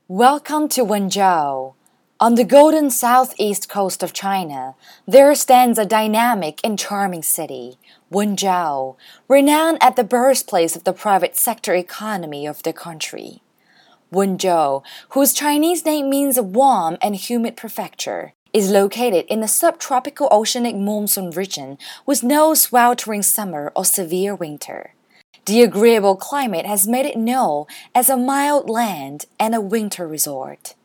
Welcome to Wenzhou. On the golden southeast coast of China, there stands a dynamic and charming city, Wenzhou, renowned as the birthplace of the private sector economy of the country. Wenzhou, whose Chinese name means warm and humid prefecture, is located in the subtropical oceanic monsoon region with no sweltering summer or severe winter. The agreeable climate has made it known as a mild land and a winter resort.